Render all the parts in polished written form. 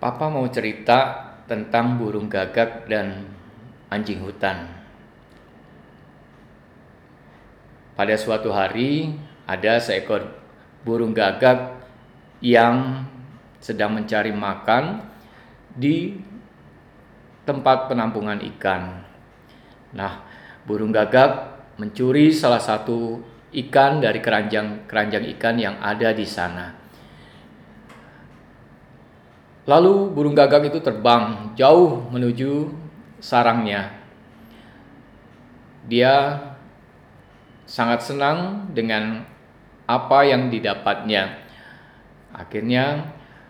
Papa mau cerita tentang burung gagak dan anjing hutan. Pada suatu hari, ada seekor burung gagak yang sedang mencari makan di tempat penampungan ikan. Nah, burung gagak mencuri salah satu ikan dari keranjang ikan yang ada di sana. Lalu burung gagak itu terbang jauh menuju sarangnya. Dia sangat senang dengan apa yang didapatnya. Akhirnya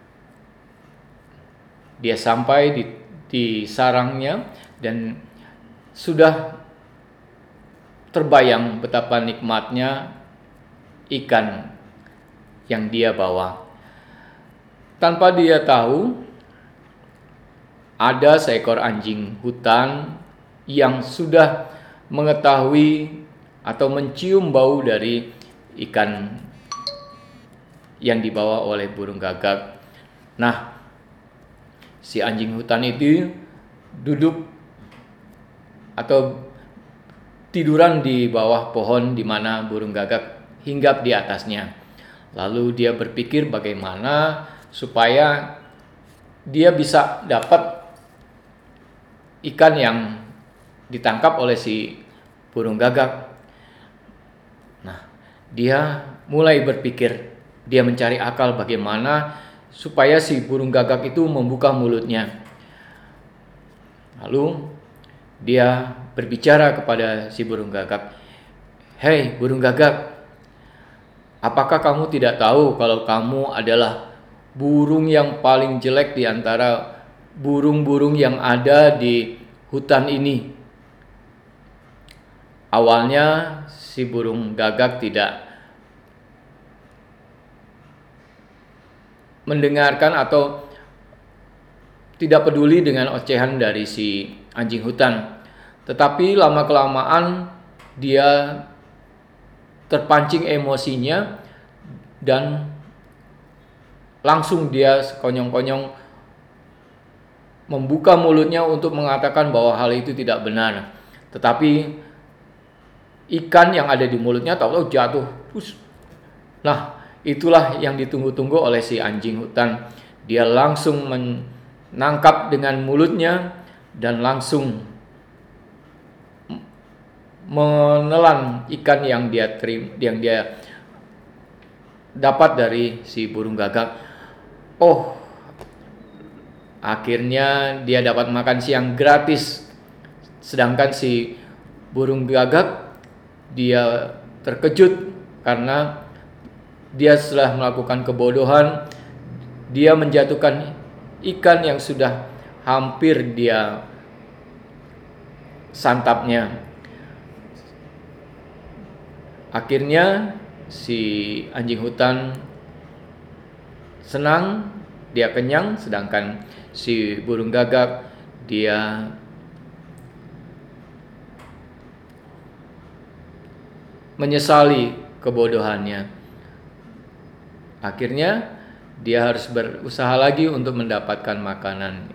dia sampai di sarangnya dan sudah terbayang betapa nikmatnya ikan yang dia bawa. Tanpa dia tahu, ada seekor anjing hutan yang sudah mengetahui atau mencium bau dari ikan yang dibawa oleh burung gagak. Nah, si anjing hutan itu duduk atau tiduran di bawah pohon di mana burung gagak hinggap di atasnya. Lalu dia berpikir bagaimana supaya dia bisa dapat ikan yang ditangkap oleh si burung gagak. Nah, dia mulai berpikir, dia mencari akal bagaimana supaya si burung gagak itu membuka mulutnya. Lalu dia berbicara kepada si burung gagak, "Hei burung gagak, apakah kamu tidak tahu kalau kamu adalah burung yang paling jelek di antara burung-burung yang ada di hutan ini?" Awalnya si burung gagak tidak mendengarkan atau tidak peduli dengan ocehan dari si anjing hutan. Tetapi lama-kelamaan dia terpancing emosinya dan langsung dia konyong-konyong membuka mulutnya untuk mengatakan bahwa hal itu tidak benar. Tetapi ikan yang ada di mulutnya tahu-tahu jatuh. Nah, itulah yang ditunggu-tunggu oleh si anjing hutan. Dia langsung menangkap dengan mulutnya dan langsung menelan ikan yang dia dapat dari si burung gagak. Oh, akhirnya dia dapat makan siang gratis. Sedangkan si burung gagak dia terkejut karena dia setelah melakukan kebodohan, dia menjatuhkan ikan yang sudah hampir dia santapnya. Akhirnya si anjing hutan senang, dia kenyang, sedangkan si burung gagak dia menyesali kebodohannya. Akhirnya dia harus berusaha lagi untuk mendapatkan makanan